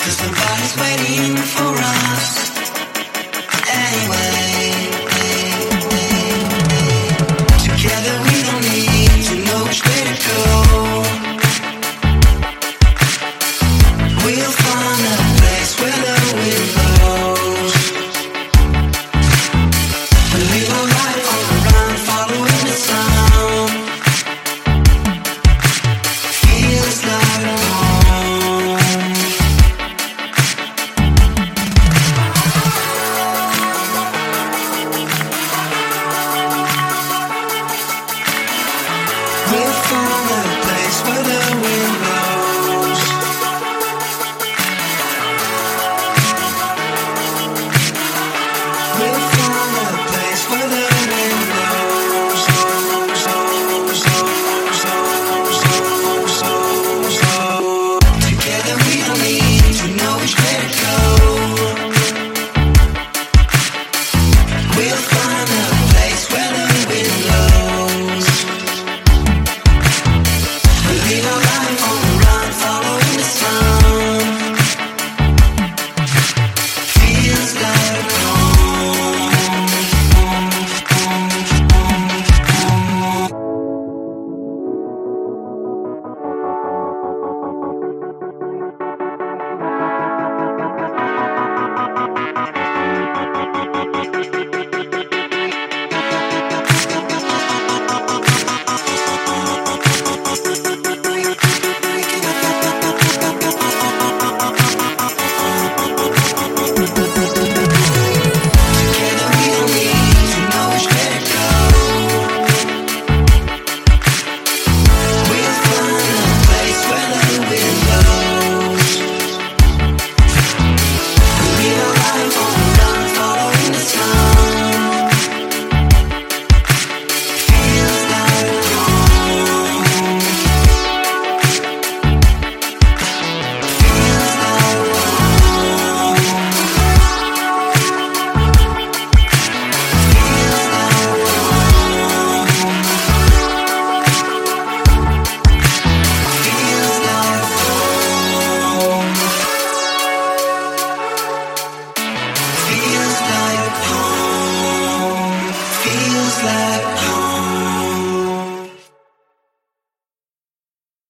Somebody's waiting for us anyway. Together we don't need to know which way to go. We'll find a place where the wind blows. We'll live our life on the run, following the sound. Feels like home. We'll find a place where the wind blows. We'll find a place where the wind blows. Together we don't need to know which way to go. We'll find a place where the wind blows. We live our life on the run, following the sun. Feels like home. Together we don't need to know which way to go. We'll find a place where the wind blows. We live our life on the run, following the sun. Feels like home. Feels like home. Feels like home. Feels like home. Feels like